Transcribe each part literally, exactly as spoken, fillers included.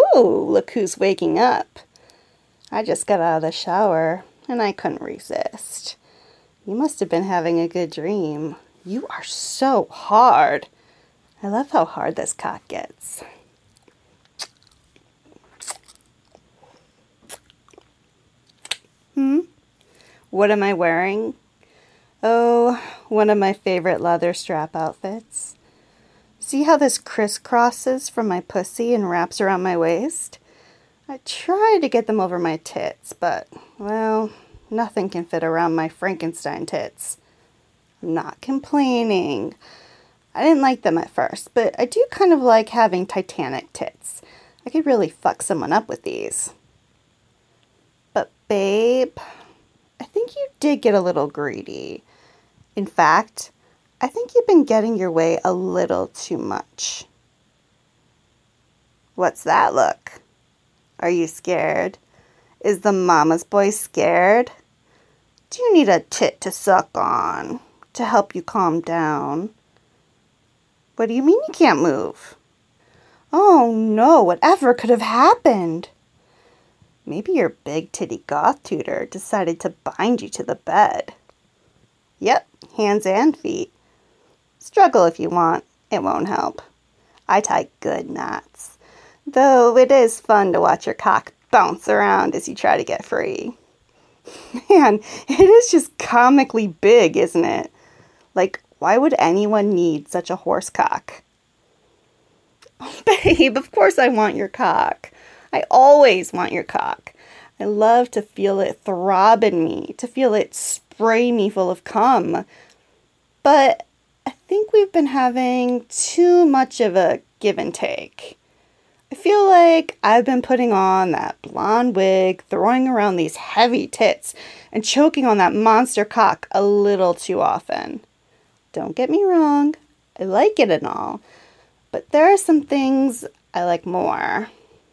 Oh, look who's waking up. I just got out of the shower and I couldn't resist. You must have been having a good dream. You are so hard. I love how hard this cock gets. Hmm? What am I wearing? Oh, one of my favorite leather strap outfits. See how this crisscrosses from my pussy and wraps around my waist? I tried to get them over my tits, but, well, nothing can fit around my Frankenstein tits. I'm not complaining. I didn't like them at first, but I do kind of like having Titanic tits. I could really fuck someone up with these. But babe, I think you did get a little greedy. In fact, I think you've been getting your way a little too much. What's that look? Are you scared? Is the mama's boy scared? Do you need a tit to suck on to help you calm down? What do you mean you can't move? Oh no, whatever could have happened? Maybe your big titty goth tutor decided to bind you to the bed. Yep, hands and feet. Struggle if you want, it won't help. I tie good knots, though it is fun to watch your cock bounce around as you try to get free. Man, it is just comically big, isn't it? Like, why would anyone need such a horse cock? Oh, babe, of course I want your cock. I always want your cock. I love to feel it throb in me, to feel it spray me full of cum. But I think we've been having too much of a give and take. I feel like I've been putting on that blonde wig, throwing around these heavy tits, and choking on that monster cock a little too often. Don't get me wrong, I like it and all, but there are some things I like more.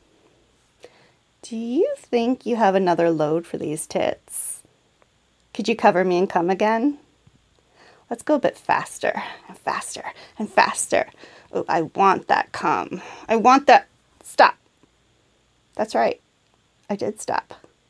Do you think you have another load for these tits? Could you cover me in cum again? Let's go a bit faster and faster and faster. Oh, I want that cum. I want that. Stop. That's right. I did stop.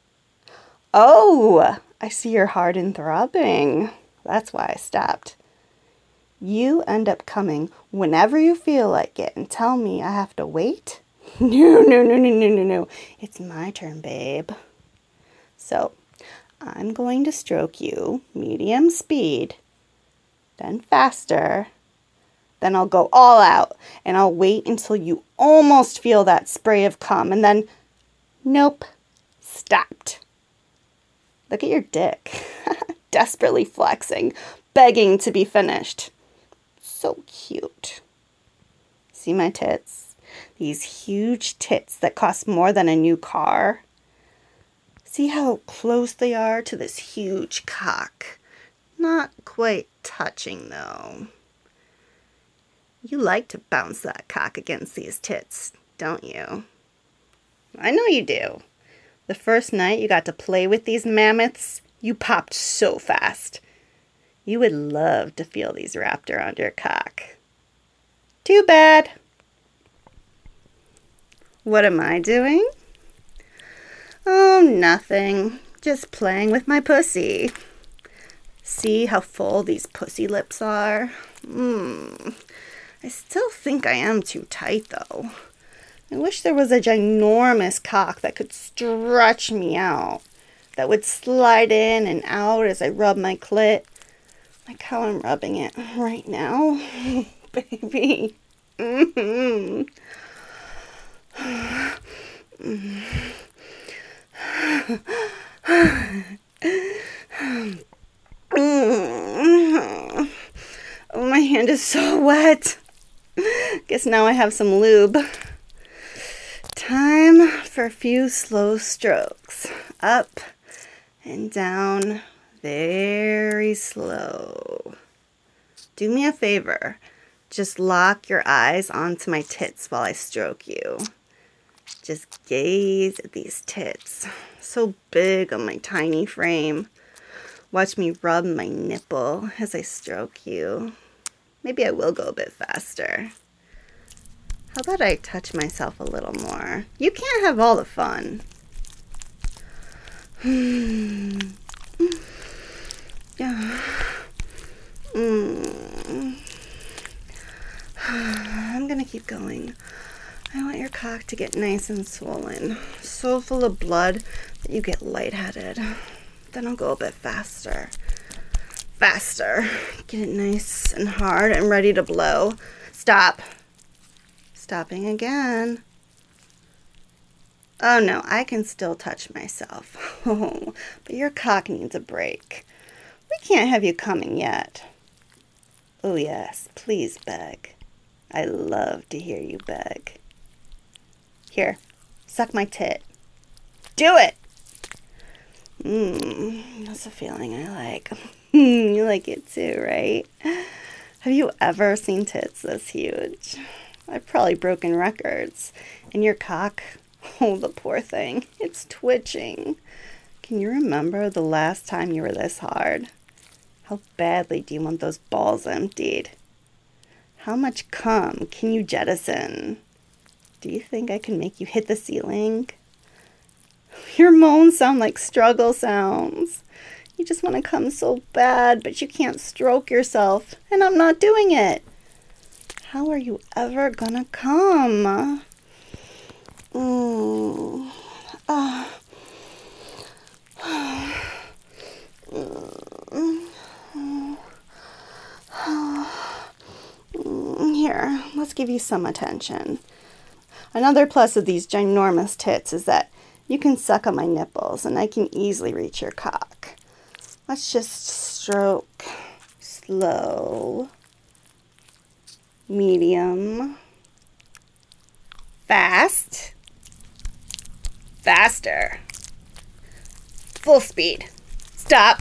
Oh, I see your heart and throbbing. That's why I stopped. You end up coming whenever you feel like it and tell me I have to wait? No, no, no, no, no, no, no. It's my turn, babe. So, I'm going to stroke you medium speed, then faster, then I'll go all out, and I'll wait until you almost feel that spray of cum, and then, nope, stopped. Look at your dick, desperately flexing, begging to be finished. So cute. See my tits? These huge tits that cost more than a new car. See how close they are to this huge cock. Not quite touching, though. You like to bounce that cock against these tits, don't you? I know you do. The first night you got to play with these mammoths, you popped so fast. You would love to feel these wrapped around your cock. Too bad. What am I doing? Oh, nothing. Just playing with my pussy. See how full these pussy lips are? Mmm. I still think I am too tight, though. I wish there was a ginormous cock that could stretch me out, that would slide in and out as I rub my clit, like how I'm rubbing it right now. Baby. Mm-hmm. Oh, my hand is so wet. Guess now I have some lube. Time for a few slow strokes. Up and down, very slow. Do me a favor. Just lock your eyes onto my tits while I stroke you. Just gaze at these tits, so big on my tiny frame. Watch me rub my nipple as I stroke you. Maybe I will go a bit faster. How about I touch myself a little more? You can't have all the fun. Yeah. Mm. I'm gonna keep going. I want your cock to get nice and swollen, so full of blood that you get lightheaded. Then I'll go a bit faster. Faster. Get it nice and hard and ready to blow. Stop. Stopping again. Oh no, I can still touch myself. Oh, but your cock needs a break. We can't have you coming yet. Oh yes, please beg. I love to hear you beg. Here, suck my tit. Do it! Mmm, that's a feeling I like. You like it too, right? Have you ever seen tits this huge? I've probably broken records. And your cock, oh, the poor thing, it's twitching. Can you remember the last time you were this hard? How badly do you want those balls emptied? How much cum can you jettison? Do you think I can make you hit the ceiling? Your moans sound like struggle sounds. You just want to come so bad, but you can't stroke yourself, and I'm not doing it. How are you ever gonna come? Mm. Uh. Here, let's give you some attention. Another plus of these ginormous tits is that you can suck on my nipples and I can easily reach your cock. Let's just stroke. Slow. Medium. Fast. Faster. Full speed. Stop.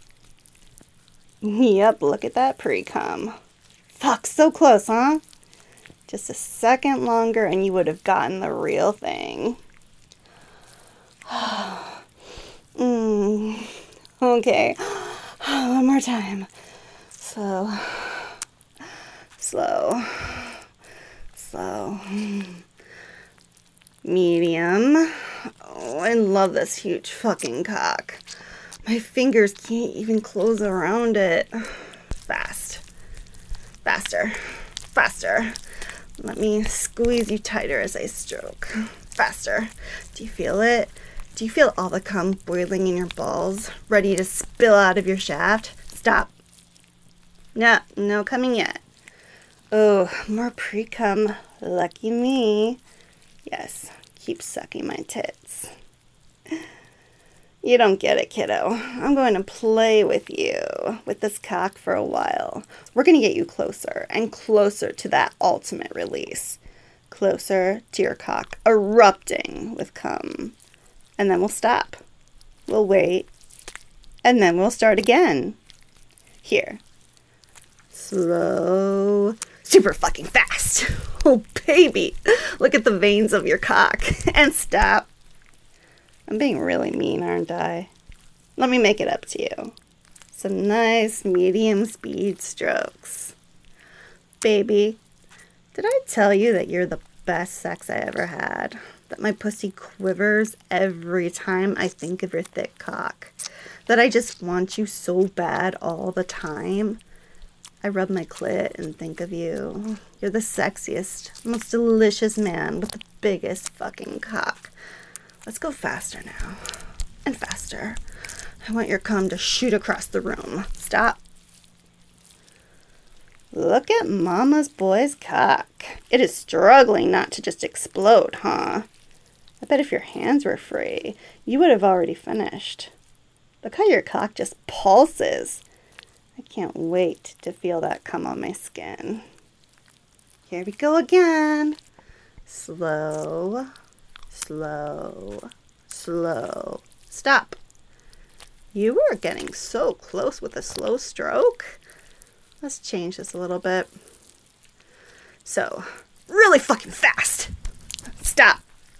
Yep, look at that pre-cum. Fuck, so close, huh? Just a second longer and you would have gotten the real thing. mm. Okay. One more time. Slow. Slow. Slow. Medium. Oh, I love this huge fucking cock. My fingers can't even close around it. Fast. Faster. Faster. Let me squeeze you tighter as I stroke. Faster. Do you feel it? Do you feel all the cum boiling in your balls, ready to spill out of your shaft? Stop. No, no coming yet. Oh, more pre-cum. Lucky me. Yes, keep sucking my tits. You don't get it, kiddo. I'm going to play with you, with this cock for a while. We're going to get you closer and closer to that ultimate release. Closer to your cock erupting with cum. And then we'll stop. We'll wait. And then we'll start again. Here. Slow. Super fucking fast. Oh, baby. Look at the veins of your cock. And stop. I'm being really mean, aren't I? Let me make it up to you. Some nice medium speed strokes. Baby, did I tell you that you're the best sex I ever had? That my pussy quivers every time I think of your thick cock? That I just want you so bad all the time? I rub my clit and think of you. You're the sexiest, most delicious man with the biggest fucking cock. Let's go faster now. And faster. I want your cum to shoot across the room. Stop. Look at Mama's boy's cock. It is struggling not to just explode, huh? I bet if your hands were free, you would have already finished. Look how your cock just pulses. I can't wait to feel that cum on my skin. Here we go again. Slow. Slow, slow. Stop. You were getting so close with a slow stroke. Let's change this a little bit. So, really fucking fast. Stop.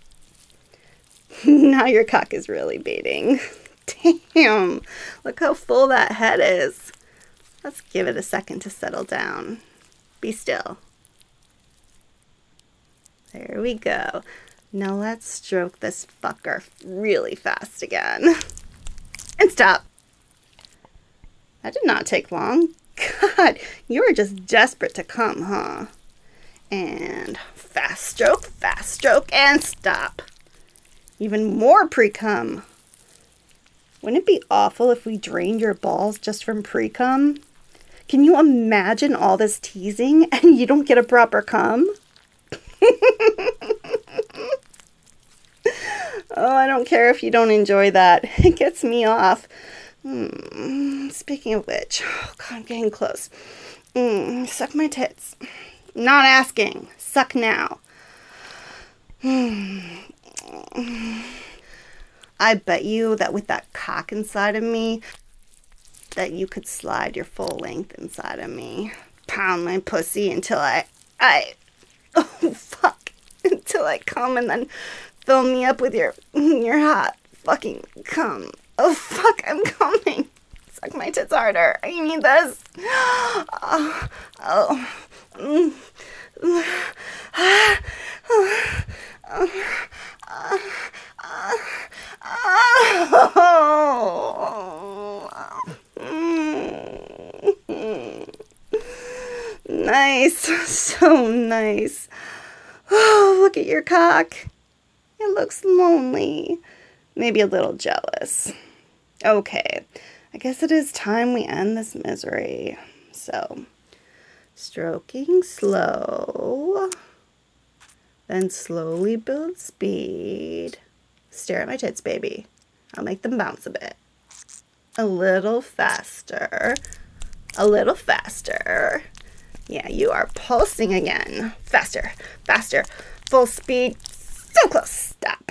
Now your cock is really beating. Damn, look how full that head is. Let's give it a second to settle down. Be still. There we go. Now let's stroke this fucker really fast again. And stop. That did not take long. God, you were just desperate to come, huh? And fast stroke, fast stroke, and stop. Even more pre-cum. Wouldn't it be awful if we drained your balls just from pre-cum? Can you imagine all this teasing and you don't get a proper cum? Oh, I don't care if you don't enjoy that. It gets me off. Mm, speaking of which, oh God, I'm getting close. Mm, suck my tits. Not asking. Suck now. Mm. I bet you that with that cock inside of me, that you could slide your full length inside of me. Pound my pussy until I, I, oh fuck, until I come and then fill me up with your, your hot fucking cum. Oh fuck, I'm coming. Suck my tits harder. I need this. Oh, oh. Mm. Nice, so nice. Oh, look at your cock. It looks lonely. Maybe a little jealous. Okay, I guess it is time we end this misery. So, stroking slow, then slowly build speed. Stare at my tits, baby. I'll make them bounce a bit. A little faster. A little faster. Yeah, you are pulsing again. Faster, faster. Full speed. So close. Stop.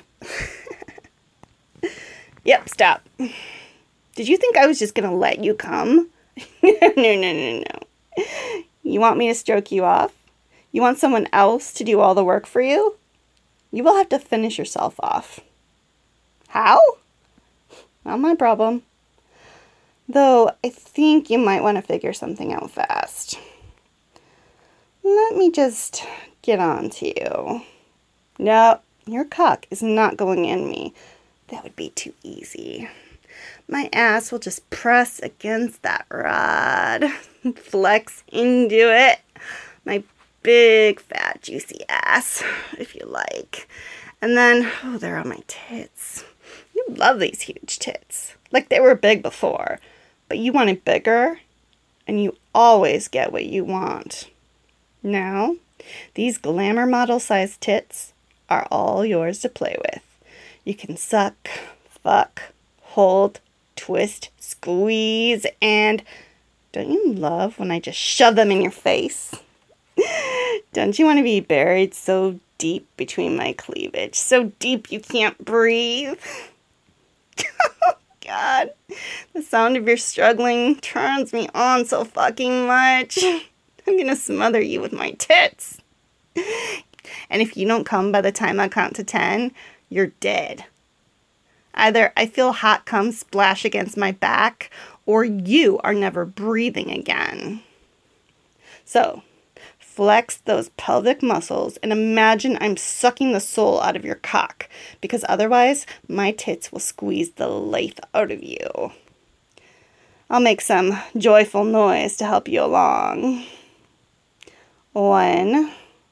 Yep, stop. Did you think I was just going to let you come? No, no, no, no. You want me to stroke you off? You want someone else to do all the work for you? You will have to finish yourself off. How? Not my problem. Though, I think you might want to figure something out fast. Let me just get on to you. No, your cock is not going in me. That would be too easy. My ass will just press against that rod. Flex into it. My big, fat, juicy ass, if you like. And then, oh, they're on my tits. You love these huge tits. Like they were big before. But you want it bigger. And you always get what you want. Now, these glamour model-sized tits are all yours to play with. You can suck, fuck, hold, twist, squeeze, and don't you love when I just shove them in your face? Don't you want to be buried so deep between my cleavage? So deep you can't breathe? Oh, God. The sound of your struggling turns me on so fucking much. I'm gonna smother you with my tits. And if you don't come by the time I count to ten, you're dead. Either I feel hot cum splash against my back, or you are never breathing again. So, flex those pelvic muscles and imagine I'm sucking the soul out of your cock, because otherwise my tits will squeeze the life out of you. I'll make some joyful noise to help you along. One,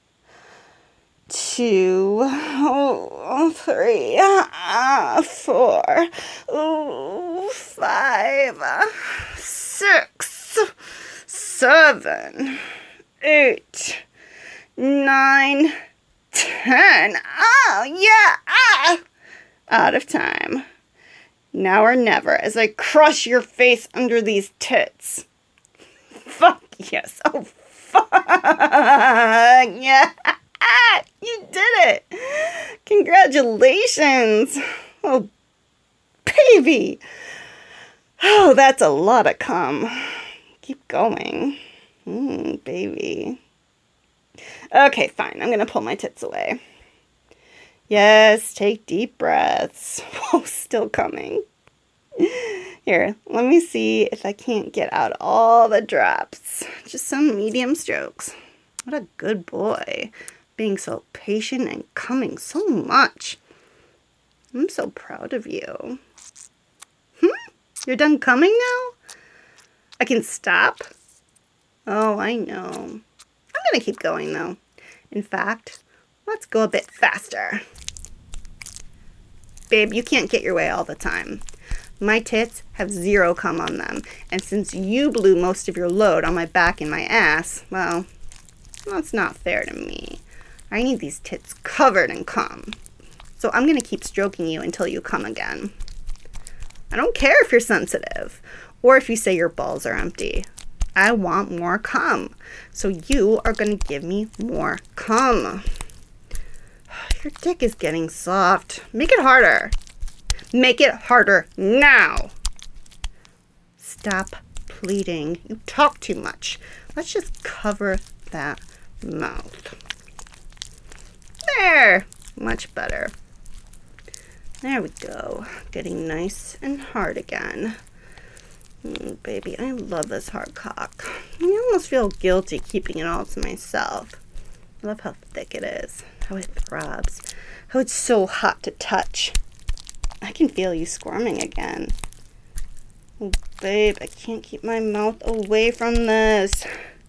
two, oh, three, uh, four, oh, five, six, seven, eight, nine, ten. Oh, yeah, ah! Out of time. Now or never as I crush your face under these tits. Fuck yes. Oh, fuck yeah. You did it. Congratulations. Oh, baby. Oh, that's a lot of cum. Keep going. Mm, baby. Okay, fine. I'm going to pull my tits away. Yes, take deep breaths. Oh, still coming. Here, let me see if I can't get out all the drops. Just some medium strokes. What a good boy. being so patient and coming so much. I'm so proud of you. Hmm? You're done coming now? I can stop? Oh, I know. I'm gonna keep going though. In fact, let's go a bit faster. Babe, you can't get your way all the time. My tits have zero cum on them, and since you blew most of your load on my back and my ass, well, that's not fair to me. I need these tits covered in cum. So I'm gonna keep stroking you until you come again. I don't care if you're sensitive, or if you say your balls are empty. I want more cum, so you are gonna give me more cum. Your dick is getting soft. Make it harder. Make it harder now. Stop pleading. You talk too much. Let's just cover that mouth. There. Much better. There we go. Getting nice and hard again. Mm, baby, I love this hard cock. I almost feel guilty keeping it all to myself. I love how thick it is. How it throbs. How it's so hot to touch. I can feel you squirming again. Oh, babe, I can't keep my mouth away from this.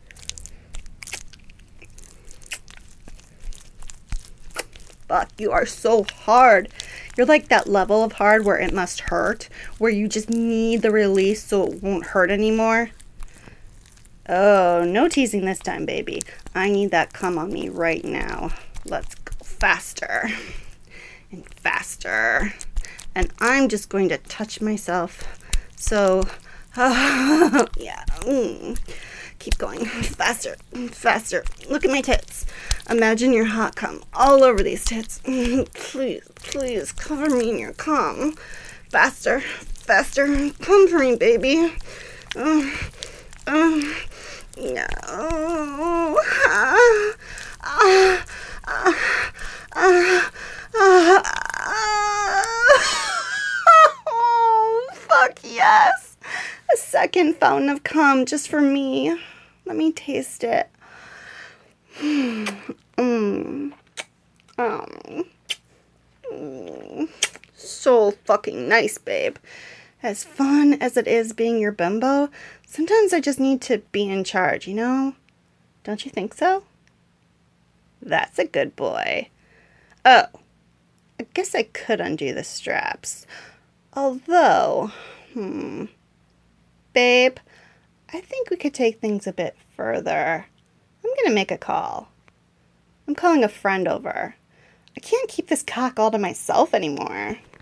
Fuck, you are so hard. You're like that level of hard where it must hurt, where you just need the release so it won't hurt anymore. Oh, no teasing this time, baby. I need that cum on me right now. Let's go faster and faster. And I'm just going to touch myself. So, uh, yeah. Mm. Keep going. Faster. Faster. Look at my tits. Imagine your hot cum all over these tits. Please, please cover me in your cum. Faster. Faster. Come for me, baby. Um, um, no. Ah, ah, ah, ah, ah, ah. Oh, fuck yes. A second fountain of cum just for me. Let me taste it. Mm. Um, mm. So fucking nice, babe. As fun as it is being your bimbo, sometimes I just need to be in charge, you know? Don't you think so? That's a good boy. Oh, I guess I could undo the straps. Although, hmm, babe, I think we could take things a bit further. I'm gonna make a call. I'm calling a friend over. I can't keep this cock all to myself anymore.